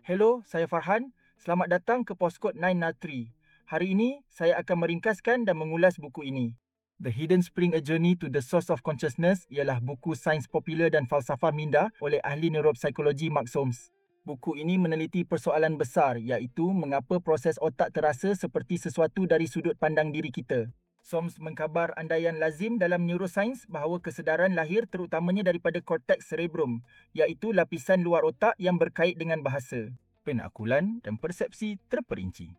Hello, saya Farhan. Selamat datang ke Postkod 903. Hari ini, saya akan meringkaskan dan mengulas buku ini. The Hidden Spring: A Journey to the Source of Consciousness ialah buku sains popular dan falsafah minda oleh ahli neuropsikologi Mark Solms. Buku ini meneliti persoalan besar iaitu mengapa proses otak terasa seperti sesuatu dari sudut pandang diri kita. Solms mengkabar andaian lazim dalam neurosains bahawa kesedaran lahir terutamanya daripada korteks cerebrum, iaitu lapisan luar otak yang berkait dengan bahasa, penakulan dan persepsi terperinci.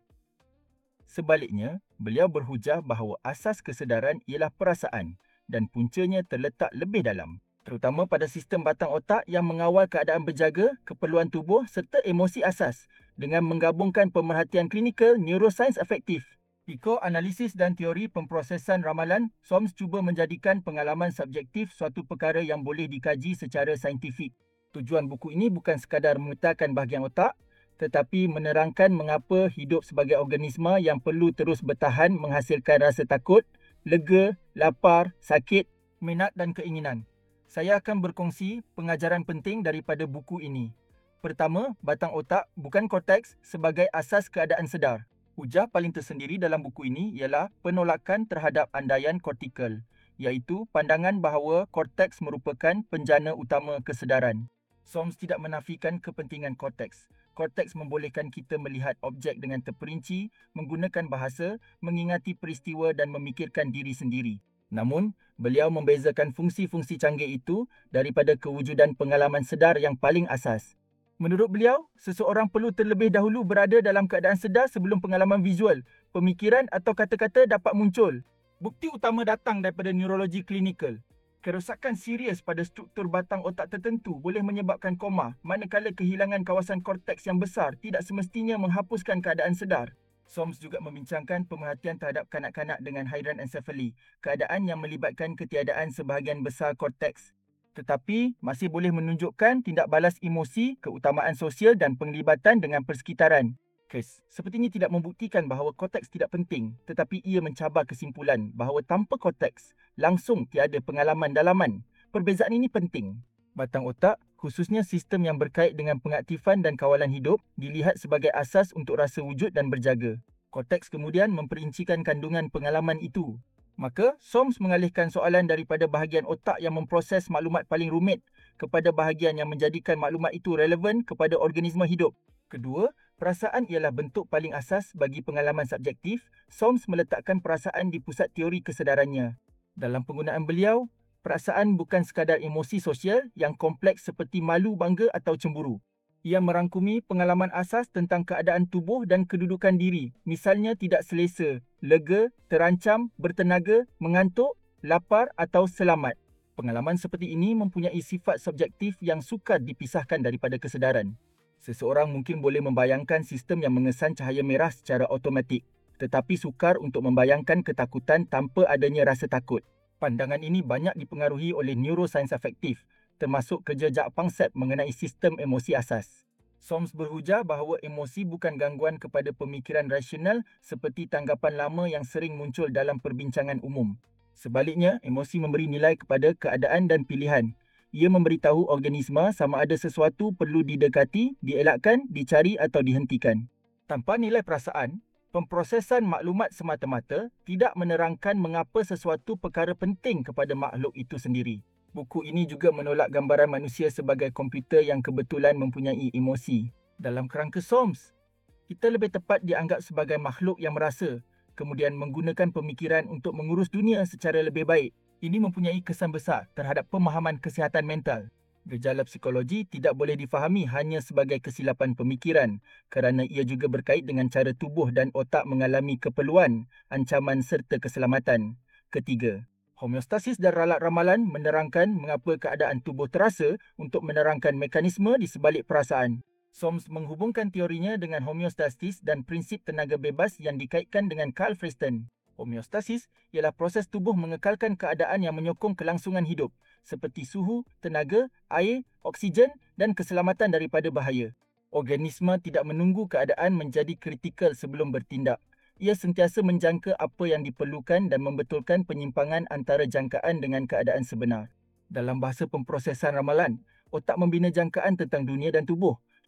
Sebaliknya, beliau berhujah bahawa asas kesedaran ialah perasaan dan puncanya terletak lebih dalam, terutama pada sistem batang otak yang mengawal keadaan berjaga, keperluan tubuh serta emosi asas dengan menggabungkan pemerhatian klinikal neurosains efektif. Psikoanalisis dan teori pemprosesan ramalan, Solms cuba menjadikan pengalaman subjektif suatu perkara yang boleh dikaji secara saintifik. Tujuan buku ini bukan sekadar memetakan bahagian otak, tetapi menerangkan mengapa hidup sebagai organisma yang perlu terus bertahan menghasilkan rasa takut, lega, lapar, sakit, minat dan keinginan. Saya akan berkongsi pengajaran penting daripada buku ini. Pertama, batang otak bukan korteks sebagai asas keadaan sedar. Hujah paling tersendiri dalam buku ini ialah penolakan terhadap andaian kortikal, iaitu pandangan bahawa korteks merupakan penjana utama kesedaran. Solms tidak menafikan kepentingan korteks. Korteks membolehkan kita melihat objek dengan terperinci, menggunakan bahasa, mengingati peristiwa dan memikirkan diri sendiri. Namun, beliau membezakan fungsi-fungsi canggih itu daripada kewujudan pengalaman sedar yang paling asas. Menurut beliau, seseorang perlu terlebih dahulu berada dalam keadaan sedar sebelum pengalaman visual, pemikiran atau kata-kata dapat muncul. Bukti utama datang daripada neurologi klinikal. Kerosakan serius pada struktur batang otak tertentu boleh menyebabkan koma, manakala kehilangan kawasan korteks yang besar tidak semestinya menghapuskan keadaan sedar. Solms juga membincangkan pemerhatian terhadap kanak-kanak dengan hydranencephaly, keadaan yang melibatkan ketiadaan sebahagian besar korteks. Tetapi masih boleh menunjukkan tindak balas emosi, keutamaan sosial dan penglibatan dengan persekitaran. Kes sepertinya tidak membuktikan bahawa korteks tidak penting, tetapi ia mencabar kesimpulan bahawa tanpa korteks, langsung tiada pengalaman dalaman. Perbezaan ini penting. Batang otak, khususnya sistem yang berkait dengan pengaktifan dan kawalan hidup, dilihat sebagai asas untuk rasa wujud dan berjaga. Korteks kemudian memperincikan kandungan pengalaman itu. Maka, Solms mengalihkan soalan daripada bahagian otak yang memproses maklumat paling rumit kepada bahagian yang menjadikan maklumat itu relevan kepada organisma hidup. Kedua, perasaan ialah bentuk paling asas bagi pengalaman subjektif. Solms meletakkan perasaan di pusat teori kesedarannya. Dalam penggunaan beliau, perasaan bukan sekadar emosi sosial yang kompleks seperti malu, bangga atau cemburu. Ia merangkumi pengalaman asas tentang keadaan tubuh dan kedudukan diri, misalnya tidak selesa, lega, terancam, bertenaga, mengantuk, lapar atau selamat. Pengalaman seperti ini mempunyai sifat subjektif yang sukar dipisahkan daripada kesedaran. Seseorang mungkin boleh membayangkan sistem yang mengesan cahaya merah secara automatik, tetapi sukar untuk membayangkan ketakutan tanpa adanya rasa takut. Pandangan ini banyak dipengaruhi oleh neurosains afektif, termasuk kerja Jack Panksepp mengenai sistem emosi asas. Solms berhujah bahawa emosi bukan gangguan kepada pemikiran rasional seperti tanggapan lama yang sering muncul dalam perbincangan umum. Sebaliknya, emosi memberi nilai kepada keadaan dan pilihan. Ia memberitahu organisma sama ada sesuatu perlu didekati, dielakkan, dicari atau dihentikan. Tanpa nilai perasaan, pemprosesan maklumat semata-mata tidak menerangkan mengapa sesuatu perkara penting kepada makhluk itu sendiri. Buku ini juga menolak gambaran manusia sebagai komputer yang kebetulan mempunyai emosi. Dalam kerangka Solms, kita lebih tepat dianggap sebagai makhluk yang merasa, kemudian menggunakan pemikiran untuk mengurus dunia secara lebih baik. Ini mempunyai kesan besar terhadap pemahaman kesihatan mental. Gejala psikologi tidak boleh difahami hanya sebagai kesilapan pemikiran kerana ia juga berkait dengan cara tubuh dan otak mengalami keperluan, ancaman serta keselamatan. Ketiga, homeostasis dan ralat ramalan menerangkan mengapa keadaan tubuh terasa untuk menerangkan mekanisme di sebalik perasaan. Solms menghubungkan teorinya dengan homeostasis dan prinsip tenaga bebas yang dikaitkan dengan Carl Freston. Homeostasis ialah proses tubuh mengekalkan keadaan yang menyokong kelangsungan hidup, seperti suhu, tenaga, air, oksigen dan keselamatan daripada bahaya. Organisma tidak menunggu keadaan menjadi kritikal sebelum bertindak. Ia sentiasa menjangka apa yang diperlukan dan membetulkan penyimpangan antara jangkaan dengan keadaan sebenar. Dalam bahasa pemprosesan ramalan, otak membina jangkaan tentang dunia dan tubuh,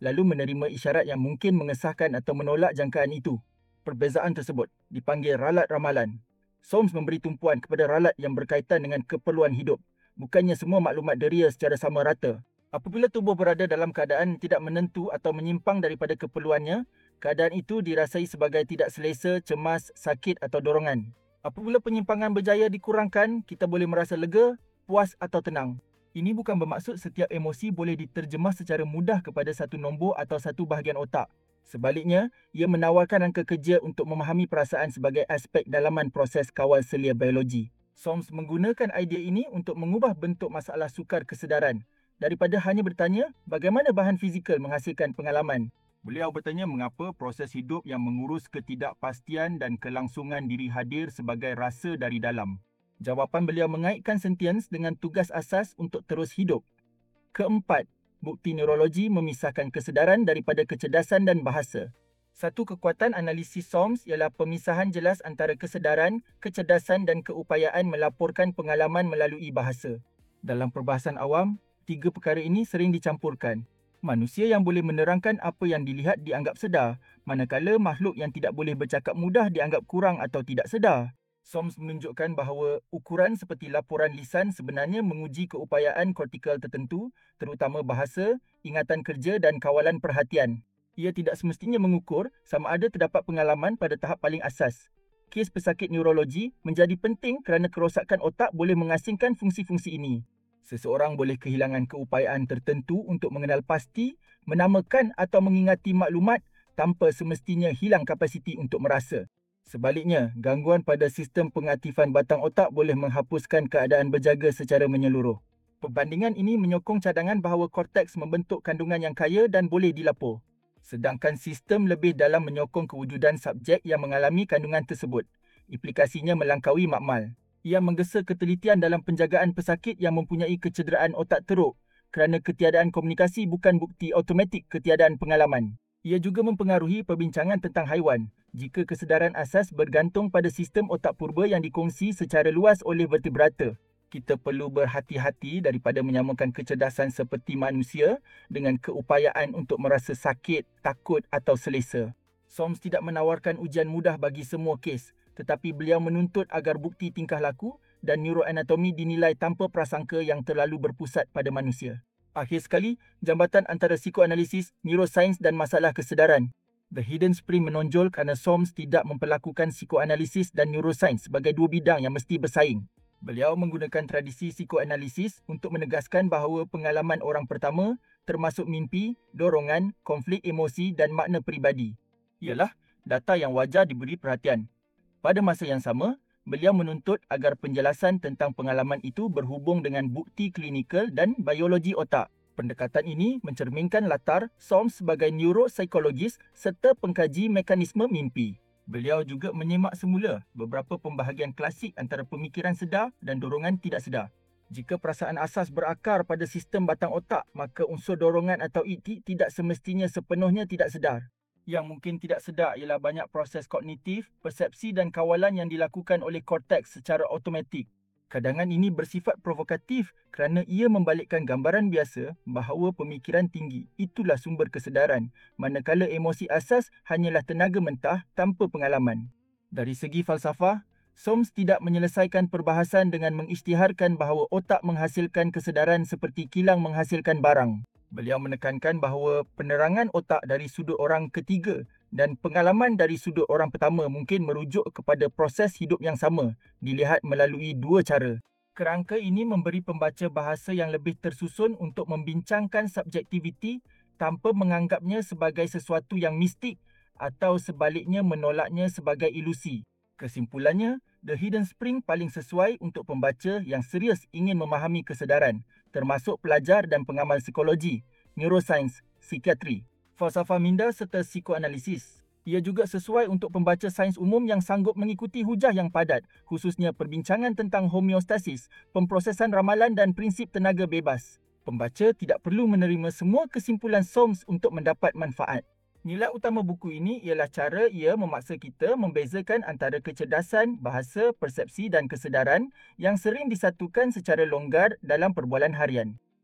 lalu menerima isyarat yang mungkin mengesahkan atau menolak jangkaan itu. Perbezaan tersebut dipanggil ralat ramalan. Soames memberi tumpuan kepada ralat yang berkaitan dengan keperluan hidup, bukannya semua maklumat deria secara sama rata. Apabila tubuh berada dalam keadaan tidak menentu atau menyimpang daripada keperluannya, keadaan itu dirasai sebagai tidak selesa, cemas, sakit atau dorongan. Apabila penyimpangan berjaya dikurangkan, kita boleh merasa lega, puas atau tenang. Ini bukan bermaksud setiap emosi boleh diterjemah secara mudah kepada satu nombor atau satu bahagian otak. Sebaliknya, ia menawarkan rangka kerja untuk memahami perasaan sebagai aspek dalaman proses kawal selia biologi. Soames menggunakan idea ini untuk mengubah bentuk masalah sukar kesedaran daripada hanya bertanya bagaimana bahan fizikal menghasilkan pengalaman. Beliau bertanya mengapa proses hidup yang mengurus ketidakpastian dan kelangsungan diri hadir sebagai rasa dari dalam. Jawapan beliau mengaitkan sentience dengan tugas asas untuk terus hidup. Keempat, bukti neurologi memisahkan kesedaran daripada kecerdasan dan bahasa. Satu kekuatan analisis Soames ialah pemisahan jelas antara kesedaran, kecerdasan dan keupayaan melaporkan pengalaman melalui bahasa. Dalam perbahasan awam, tiga perkara ini sering dicampurkan. Manusia yang boleh menerangkan apa yang dilihat dianggap sedar, manakala makhluk yang tidak boleh bercakap mudah dianggap kurang atau tidak sedar. Soames menunjukkan bahawa ukuran seperti laporan lisan sebenarnya menguji keupayaan kortikal tertentu, terutama bahasa, ingatan kerja dan kawalan perhatian. Ia tidak semestinya mengukur sama ada terdapat pengalaman pada tahap paling asas. Kes pesakit neurologi menjadi penting kerana kerosakan otak boleh mengasingkan fungsi-fungsi ini. Seseorang boleh kehilangan keupayaan tertentu untuk mengenal pasti, menamakan atau mengingati maklumat tanpa semestinya hilang kapasiti untuk merasa. Sebaliknya, gangguan pada sistem pengaktifan batang otak boleh menghapuskan keadaan berjaga secara menyeluruh. Perbandingan ini menyokong cadangan bahawa korteks membentuk kandungan yang kaya dan boleh dilapor. Sedangkan sistem lebih dalam menyokong kewujudan subjek yang mengalami kandungan tersebut. Implikasinya melangkaui makmal. Ia menggesa ketelitian dalam penjagaan pesakit yang mempunyai kecederaan otak teruk kerana ketiadaan komunikasi bukan bukti automatik ketiadaan pengalaman. Ia juga mempengaruhi perbincangan tentang haiwan jika kesedaran asas bergantung pada sistem otak purba yang dikongsi secara luas oleh vertebrata. Kita perlu berhati-hati daripada menyamakan kecerdasan seperti manusia dengan keupayaan untuk merasa sakit, takut atau selesa. Soames tidak menawarkan ujian mudah bagi semua kes, tetapi beliau menuntut agar bukti tingkah laku dan neuroanatomi dinilai tanpa prasangka yang terlalu berpusat pada manusia. Akhir sekali, jambatan antara psikoanalisis, neurosains dan masalah kesedaran. The Hidden Spring menonjol kerana Soames tidak memperlakukan psikoanalisis dan neurosains sebagai dua bidang yang mesti bersaing. Beliau menggunakan tradisi psikoanalisis untuk menegaskan bahawa pengalaman orang pertama, termasuk mimpi, dorongan, konflik emosi dan makna peribadi, ialah data yang wajar diberi perhatian. Pada masa yang sama, beliau menuntut agar penjelasan tentang pengalaman itu berhubung dengan bukti klinikal dan biologi otak. Pendekatan ini mencerminkan latar Soames sebagai neuropsikologis serta pengkaji mekanisme mimpi. Beliau juga menyemak semula beberapa pembahagian klasik antara pemikiran sedar dan dorongan tidak sedar. Jika perasaan asas berakar pada sistem batang otak, maka unsur dorongan atau iktik tidak semestinya sepenuhnya tidak sedar. Yang mungkin tidak sedar ialah banyak proses kognitif, persepsi dan kawalan yang dilakukan oleh korteks secara automatik. Cadangan ini bersifat provokatif kerana ia membalikkan gambaran biasa bahawa pemikiran tinggi itulah sumber kesedaran, manakala emosi asas hanyalah tenaga mentah tanpa pengalaman. Dari segi falsafah, Soames tidak menyelesaikan perbahasan dengan mengisytiharkan bahawa otak menghasilkan kesedaran seperti kilang menghasilkan barang. Beliau menekankan bahawa penerangan otak dari sudut orang ketiga dan pengalaman dari sudut orang pertama mungkin merujuk kepada proses hidup yang sama, dilihat melalui dua cara. Kerangka ini memberi pembaca bahasa yang lebih tersusun untuk membincangkan subjektiviti tanpa menganggapnya sebagai sesuatu yang mistik atau sebaliknya menolaknya sebagai ilusi. Kesimpulannya, The Hidden Spring paling sesuai untuk pembaca yang serius ingin memahami kesedaran, termasuk pelajar dan pengamal psikologi, neurosains, psikiatri, falsafah minda serta psikoanalisis. Ia juga sesuai untuk pembaca sains umum yang sanggup mengikuti hujah yang padat, khususnya perbincangan tentang homeostasis, pemprosesan ramalan dan prinsip tenaga bebas. Pembaca tidak perlu menerima semua kesimpulan Soames untuk mendapat manfaat. Nilai utama buku ini ialah cara ia memaksa kita membezakan antara kecerdasan, bahasa, persepsi dan kesedaran yang sering disatukan secara longgar dalam perbualan harian.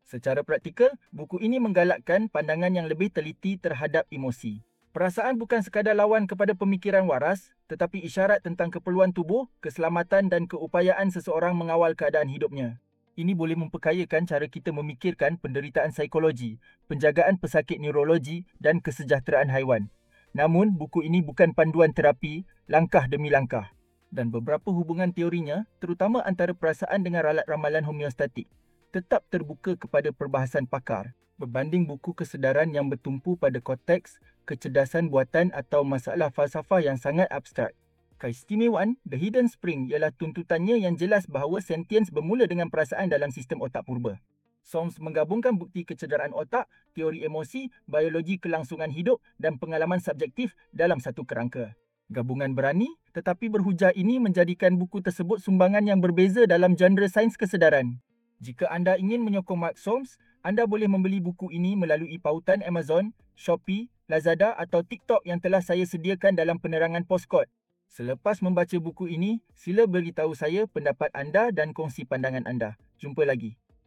Secara praktikal, buku ini menggalakkan pandangan yang lebih teliti terhadap emosi. Perasaan bukan sekadar lawan kepada pemikiran waras, tetapi isyarat tentang keperluan tubuh, keselamatan dan keupayaan seseorang mengawal keadaan hidupnya. Ini boleh memperkayakan cara kita memikirkan penderitaan psikologi, penjagaan pesakit neurologi dan kesejahteraan haiwan. Namun, buku ini bukan panduan terapi, langkah demi langkah. Dan beberapa hubungan teorinya, terutama antara perasaan dengan ralat ramalan homeostatik, tetap terbuka kepada perbahasan pakar berbanding buku kesedaran yang bertumpu pada konteks, kecerdasan buatan atau masalah falsafah yang sangat abstrak. Keistimewaan The Hidden Spring ialah tuntutannya yang jelas bahawa sentience bermula dengan perasaan dalam sistem otak purba. Solms menggabungkan bukti kecederaan otak, teori emosi, biologi kelangsungan hidup dan pengalaman subjektif dalam satu kerangka. Gabungan berani tetapi berhujah ini menjadikan buku tersebut sumbangan yang berbeza dalam genre sains kesedaran. Jika anda ingin menyokong Mark Solms, anda boleh membeli buku ini melalui pautan Amazon, Shopee, Lazada atau TikTok yang telah saya sediakan dalam penerangan Postkod. Selepas membaca buku ini, sila beritahu saya pendapat anda dan kongsi pandangan anda. Jumpa lagi.